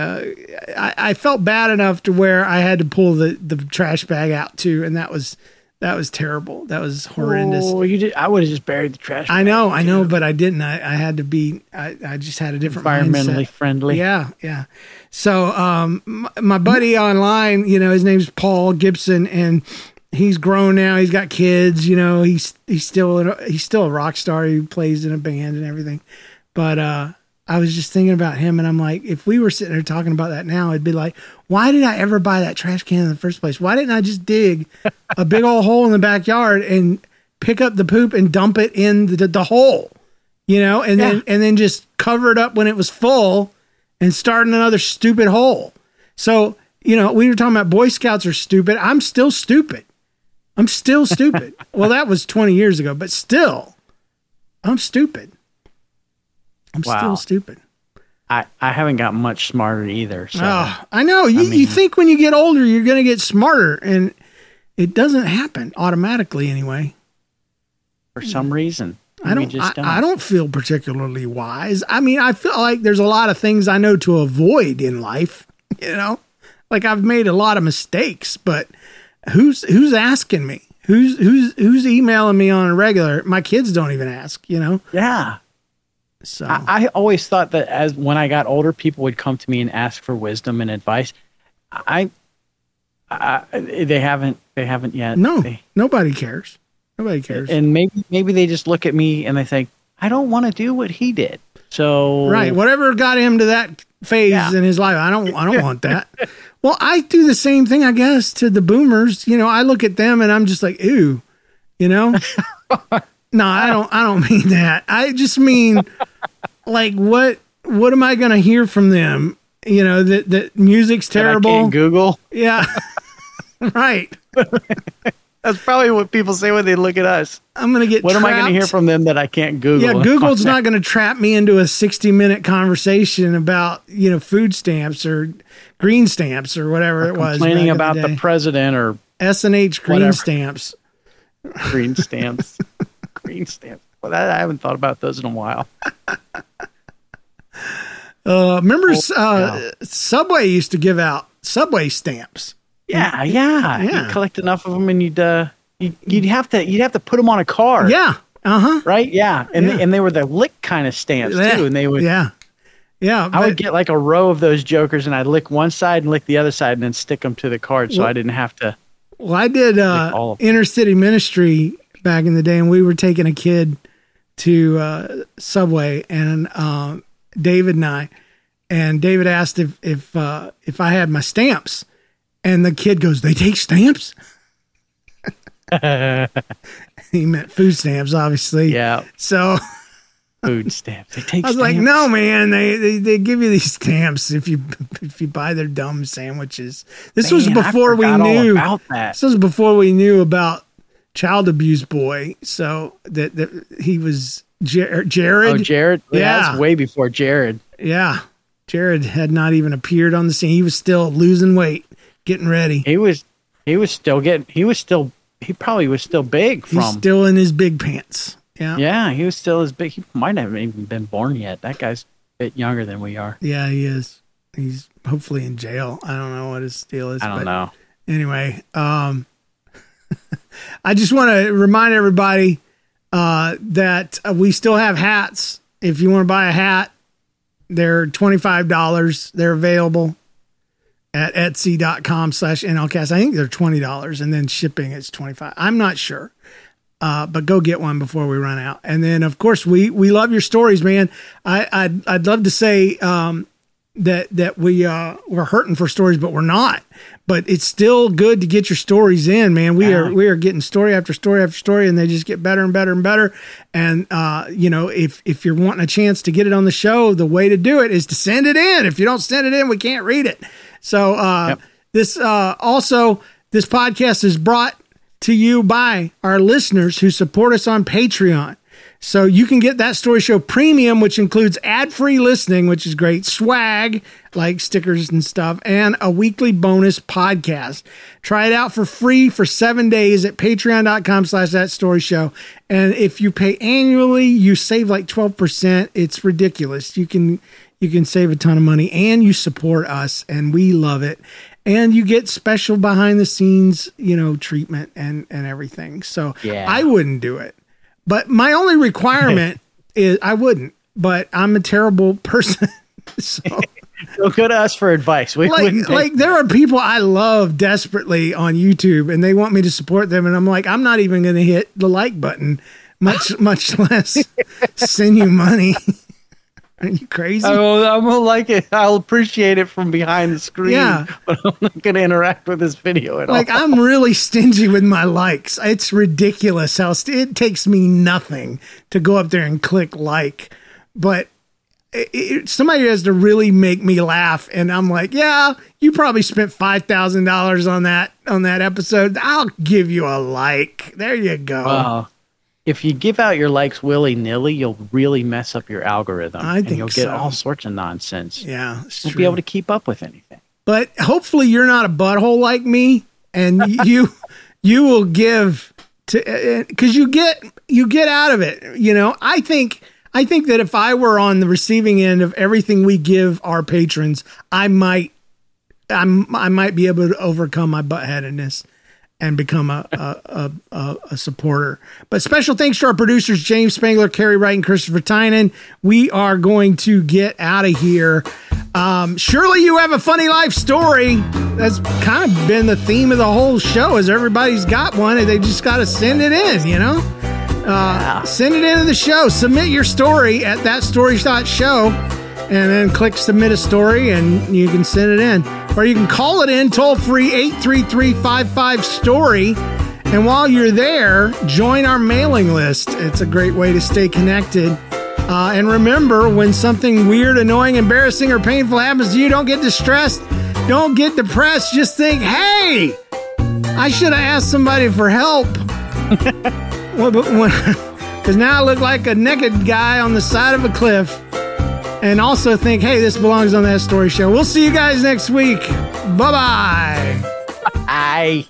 felt bad enough to where I had to pull the trash bag out too, and that was That was terrible. That was horrendous. Oh, you did. I would have just buried the trash. I know, but I didn't. I had to be. I just had a different environmentally mindset. friendly. Yeah. So, my buddy online, his name's Paul Gibson, and he's grown now. He's got kids. He's still a rock star. He plays in a band and everything. But I was just thinking about him, and I'm like, if we were sitting there talking about that now, it'd be like, why did I ever buy that trash can in the first place? Why didn't I just dig a big old hole in the backyard and pick up the poop and dump it in the hole, and then just cover it up when it was full and start another stupid hole. So, we were talking about Boy Scouts are stupid. I'm still stupid. Well, that was 20 years ago, but still, I'm stupid. I'm still stupid. I haven't got much smarter either. So. Oh, I know. You think when you get older, you're going to get smarter, and it doesn't happen automatically anyway. For some reason. I don't feel particularly wise. I mean, I feel like there's a lot of things I know to avoid in life, like I've made a lot of mistakes, but who's asking me? Who's emailing me on a regular? My kids don't even ask, Yeah. So I always thought that as when I got older, people would come to me and ask for wisdom and advice. They haven't yet. No, nobody cares. Nobody cares. And maybe they just look at me and they think, I don't want to do what he did. So right, whatever got him to that phase in his life, I don't want that. Well, I do the same thing, I guess, to the boomers. I look at them and I'm just like, ooh, No, I don't mean that. I just mean like what am I going to hear from them? That music's terrible. I can't Google. Yeah. Right. That's probably what people say when they look at us. I'm going to get What trapped. am I going to hear from them that I can't Google? Yeah, Google's not going to trap me into a 60-minute conversation about, food stamps or green stamps or whatever it was. Complaining about the president or S&H green whatever. stamps. Green stamps. Green stamps. Well, I haven't thought about those in a while. Remember Subway used to give out Subway stamps. Yeah. You'd collect enough of them, and you'd have to put them on a card. Yeah. Right. Yeah. And they were the lick kind of stamps too, and they would. Yeah. I would get like a row of those jokers, and I'd lick one side and lick the other side, and then stick them to the card, so I didn't have to. Well, I did inner city ministry back in the day, and we were taking a kid to Subway, and David and I, and David asked if I had my stamps, and the kid goes, "They take stamps?" He meant food stamps, obviously. Yeah. So food stamps. They take. I was stamps. like, "No, man. They give you these stamps if you buy their dumb sandwiches." This was before we knew about that. This was before we knew about Child Abuse Boy. So that he was Jared. Oh, Jared. Yeah, that's way before Jared. Yeah, Jared had not even appeared on the scene. He was still losing weight, getting ready. He probably was still big. He's still in his big pants. Yeah. Yeah, he was still as big. He might not have even been born yet. That guy's a bit younger than we are. Yeah, he is. He's hopefully in jail. I don't know what his deal is. I don't know. Anyway, I just want to remind everybody that we still have hats. If you want to buy a hat, they're $25. They're available at etsy.com/NLcast. I think they're $20, and then shipping is $25. I'm not sure. But go get one before we run out. And then, of course, we love your stories, man. I'd love to say that we're hurting for stories, but we're not. But it's still good to get your stories in, man. We are getting story after story after story, and they just get better and better and better. And if you're wanting a chance to get it on the show, the way to do it is to send it in. If you don't send it in, we can't read it. So this podcast is brought to you by our listeners who support us on Patreon. So you can get That Story Show Premium, which includes ad-free listening, which is great, swag, like stickers and stuff, and a weekly bonus podcast. Try it out for free for 7 days at patreon.com/thatstoryshow. And if you pay annually, you save like 12%. It's ridiculous. You can save a ton of money, and you support us, and we love it. and you get special behind the scenes, treatment and everything. So Yeah. I wouldn't do it. But my only requirement is I wouldn't, but I'm a terrible person. So Don't go to us for advice. We wouldn't. like there are people I love desperately on YouTube and they want me to support them. And I'm like, I'm not even going to hit the like button, much less send you money. Are you crazy? I'm gonna like it. I'll appreciate it from behind the screen. Yeah. But I'm not gonna interact with this video at all. Like I'm really stingy with my likes. It's ridiculous how it takes me nothing to go up there and click like, but somebody has to really make me laugh. And I'm like, yeah, you probably spent $5,000 on that episode. I'll give you a like. There you go. If you give out your likes willy-nilly, you'll really mess up your algorithm. I think and you'll get so. all sorts of nonsense. Yeah, it's Won't true. be able to keep up with anything. But hopefully you're not a butthole like me, and you will give to because you get out of it. I think that if I were on the receiving end of everything we give our patrons, I might be able to overcome my buttheadedness and become a supporter. But special thanks to our producers, James Spangler, Carrie Wright, and Christopher Tynan. We are going to get out of here. Surely you have a funny life story. That's kind of been the theme of the whole show, is everybody's got one and they just got to send it in, Send it into the show. Submit your story at thatstory.show and then click submit a story and you can send it in. Or you can call it in toll free 833-55-STORY. And while you're there, join our mailing list. It's a great way to stay connected. And remember, when something weird, annoying, embarrassing, or painful happens to you, don't get distressed. Don't get depressed. Just think, hey, I should have asked somebody for help. Because now I look like a naked guy on the side of a cliff. And also think, hey, this belongs on That Story Show. We'll see you guys next week. Bye-bye. I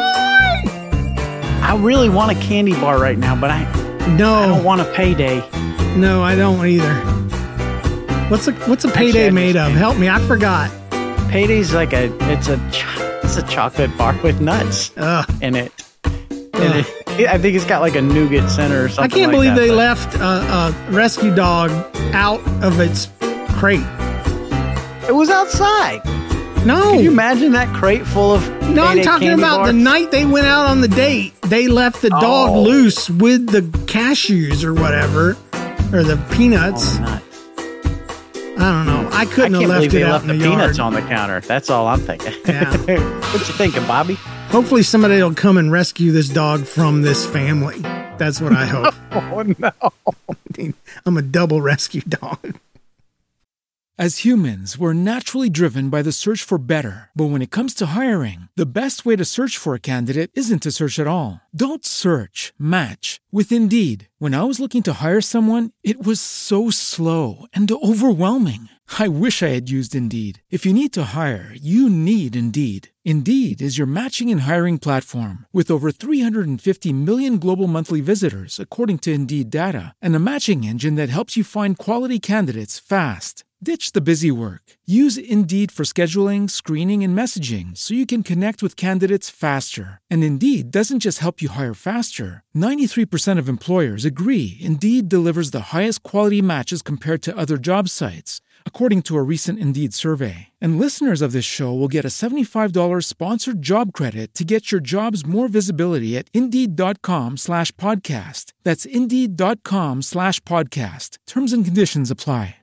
really want a candy bar right now, but I don't want a payday. No, I don't either. What's a payday made of? Help me, I forgot. Payday's like it's a chocolate bar with nuts in it. I think it's got like a nougat center or something. I can't like believe that, they left a rescue dog out of its crate. It was outside. No. Can you imagine that crate full of No, I'm Payday talking candy about bars? the night they went out on the date. They left the dog loose with the cashews or whatever, or the peanuts. Nuts. I don't know. I couldn't have left it out in the peanuts yard. on the counter. That's all I'm thinking. Yeah. What you thinking, Bobby? Hopefully somebody will come and rescue this dog from this family. That's what I hope. Oh, no. I'm a double rescue dog. As humans, we're naturally driven by the search for better. But when it comes to hiring, the best way to search for a candidate isn't to search at all. Don't search, match with Indeed. When I was looking to hire someone, it was so slow and overwhelming. I wish I had used Indeed. If you need to hire, you need Indeed. Indeed is your matching and hiring platform with over 350 million global monthly visitors, according to Indeed data, and a matching engine that helps you find quality candidates fast. Ditch the busy work. Use Indeed for scheduling, screening, and messaging so you can connect with candidates faster. And Indeed doesn't just help you hire faster. 93% of employers agree Indeed delivers the highest quality matches compared to other job sites, according to a recent Indeed survey. And listeners of this show will get a $75 sponsored job credit to get your jobs more visibility at Indeed.com/podcast. That's Indeed.com/podcast. Terms and conditions apply.